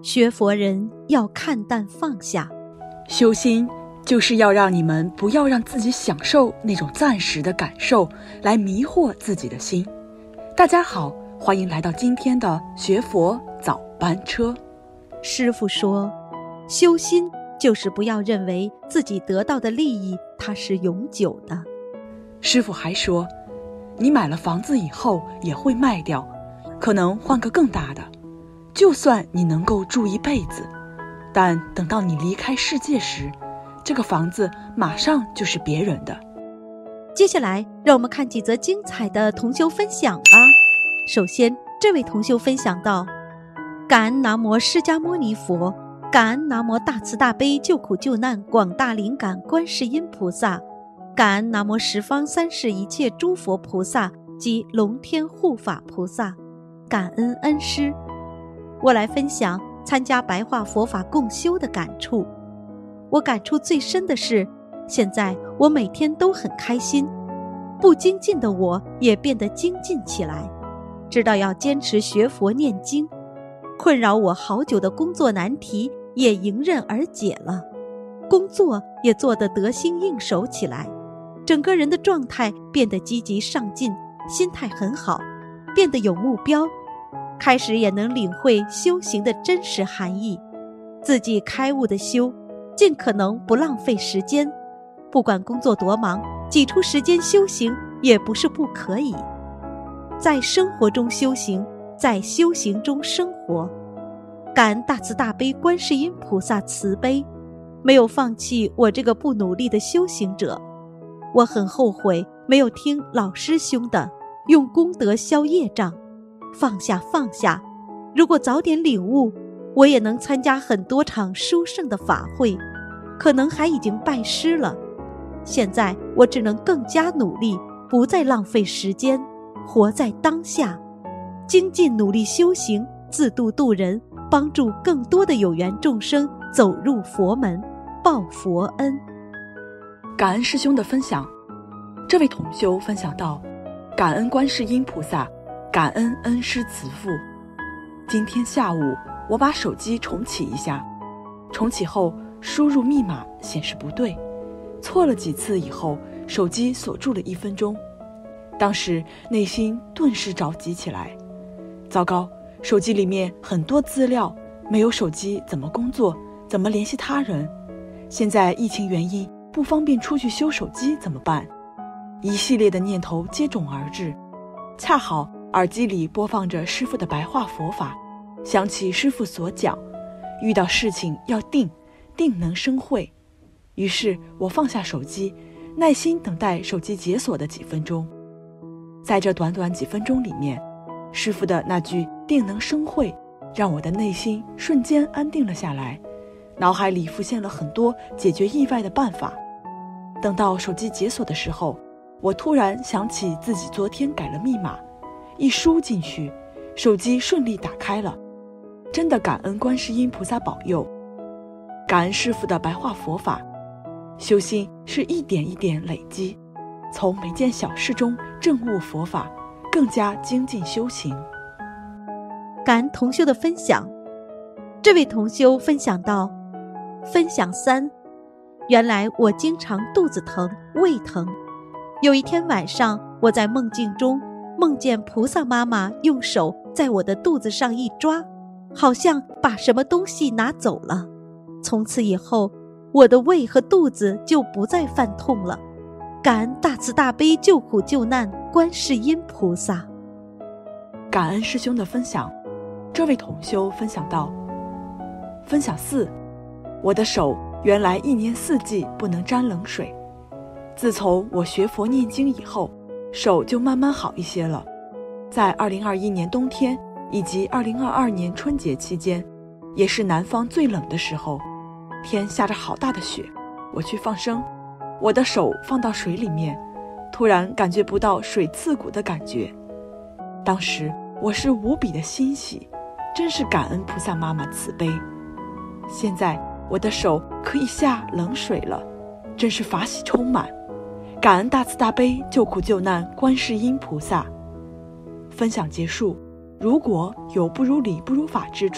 学佛人要看淡放下。 修心就是要让你们不要让自己享受那种暂时的感受，来迷惑自己的心。大家好，欢迎来到今天的学佛早班车。 师父说，修心就是不要认为自己得到的利益它是永久的。 师父还说，你买了房子以后也会卖掉，可能换个更大的。就算你能够住一辈子，但等到你离开世界时，这个房子马上就是别人的。 接下来让我们看几则精彩的同修分享吧。首先，这位同修分享到，感恩南无释迦牟尼佛，感恩南无大慈大悲救苦救难广大灵感观世音菩萨，感恩南无十方三世一切诸佛菩萨及龙天护法菩萨，感恩恩师。我来分享参加白话佛法共修的感触。我感触最深的是，现在我每天都很开心，不精进的我也变得精进起来，知道要坚持学佛念经，困扰我好久的工作难题也迎刃而解了，工作也做得得心应手起来，整个人的状态变得积极上进，心态很好，变得有目标，开始也能领会修行的真实含义，自己开悟的修，尽可能不浪费时间，不管工作多忙，挤出时间修行也不是不可以。在生活中修行，在修行中生活。感恩大慈大悲观世音菩萨慈悲，没有放弃我这个不努力的修行者。我很后悔没有听老师兄的，用功德消业障，放下放下。如果早点领悟，我也能参加很多场殊胜的法会，可能还已经拜师了。现在我只能更加努力，不再浪费时间，活在当下，精进努力修行，自度度人，帮助更多的有缘众生走入佛门，报佛恩。 感恩师兄的分享。这位同修分享到，感恩观世音菩萨，感恩恩师慈父。今天下午我把手机重启一下，重启后输入密码显示不对，错了几次以后，手机锁住了1分钟。当时内心顿时着急起来，糟糕，手机里面很多资料，没有手机怎么工作，怎么联系他人？现在疫情原因不方便出去修手机怎么办？一系列的念头接踵而至，恰好耳机里播放着师父的白话佛法，想起师父所讲，遇到事情要定，定能生慧。于是我放下手机，耐心等待手机解锁的几分钟。在这短短几分钟里面，师父的那句定能生慧，让我的内心瞬间安定了下来，脑海里浮现了很多解决意外的办法。等到手机解锁的时候，我突然想起自己昨天改了密码，一输进去，手机顺利打开了。真的感恩观世音菩萨保佑，感恩师父的白话佛法。修心是一点一点累积，从每件小事中证悟佛法，更加精进修行。 感恩同修的分享。这位同修分享到，分享3，原来我经常肚子疼、胃疼。有一天晚上，我在梦境中梦见菩萨妈妈用手在我的肚子上一抓，好像把什么东西拿走了。从此以后，我的胃和肚子就不再犯痛了。感恩大慈大悲救苦救难观世音菩萨。 感恩师兄的分享。这位同修分享到，分享4，我的手原来1年4季不能沾冷水，自从我学佛念经以后，手就慢慢好一些了。在2021年冬天以及2022年春节期间，也是南方最冷的时候，天下着好大的雪，我去放生，我的手放到水里面，突然感觉不到水刺骨的感觉。当时我是无比的欣喜，真是感恩菩萨妈妈慈悲。现在我的手可以下冷水了，真是法喜充满。感恩大慈大悲救苦救难观世音菩萨。分享结束，如果有不如理不如法之处，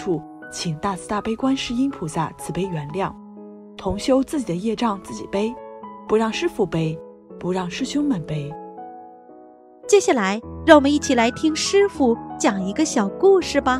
请大慈大悲观世音菩萨慈悲原谅。同修自己的业障自己背，不让师父背，不让师兄们背。 接下来，让我们一起来听师父讲一个小故事吧。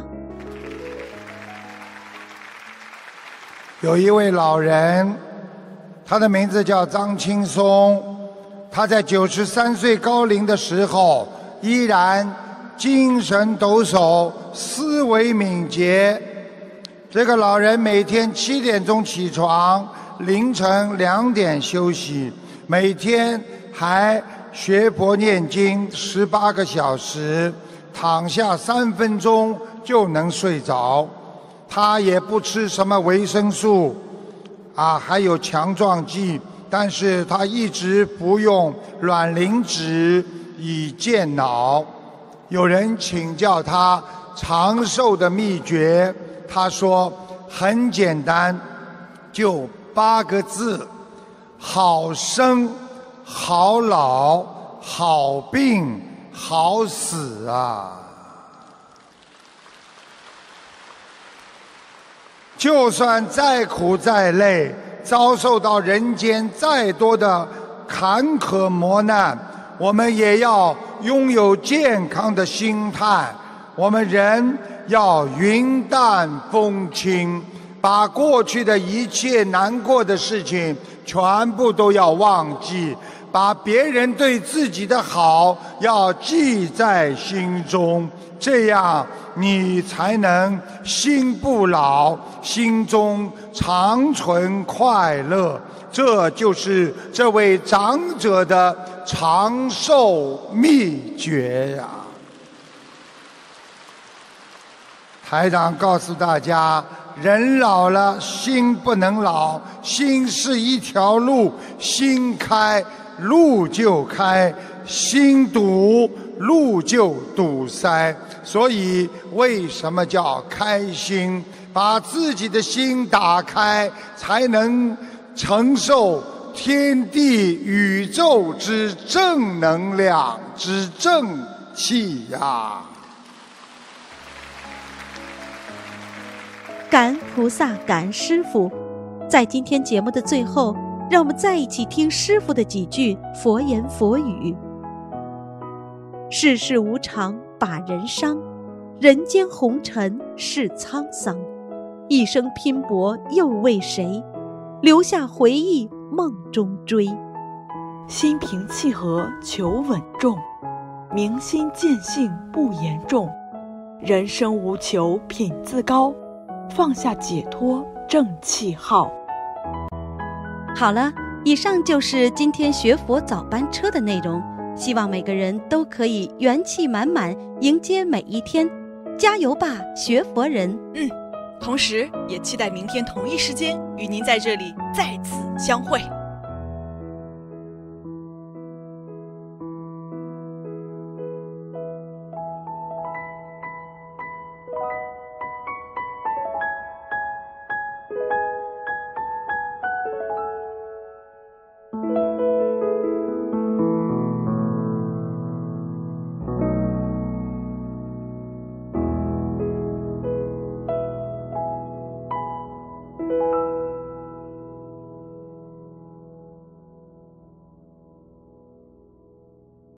有一位老人，他的名字叫张青松，他在93岁高龄的时候，依然精神抖擞，思维敏捷。这个老人每天7点钟起床，凌晨2点休息，每天还学佛念经18个小时，躺下3分钟就能睡着。他也不吃什么维生素还有强壮剂，但是他一直服用卵磷脂以健脑。有人请教他长寿的秘诀，他说很简单，就8个字：好生、好老、好病、好死啊！就算再苦再累，遭受到人间再多的坎坷磨难，我们也要拥有健康的心态。我们人要云淡风轻，把过去的一切难过的事情全部都要忘记，把别人对自己的好要记在心中，这样你才能心不老，心中常存快乐。这就是这位长者的长寿秘诀呀！台长告诉大家，人老了心不能老，心是一条路，心开路就开，心堵路就堵塞。所以为什么叫开心？把自己的心打开，才能承受天地宇宙之正能量之正气呀！ 感恩菩萨，感恩师父。在今天节目的最后，让我们再一起听师父的几句佛言佛语。世事无常把人伤，人间红尘是沧桑。一生拼搏又为谁？留下回忆梦中追。 心平气和求稳重，明心见性不言重。人生无求品自高，放下解脱正气号。 好了，以上就是今天学佛早班车的内容，希望每个人都可以元气满满迎接每一天，加油吧学佛人。 同时也期待明天同一时间与您在这里再次相会。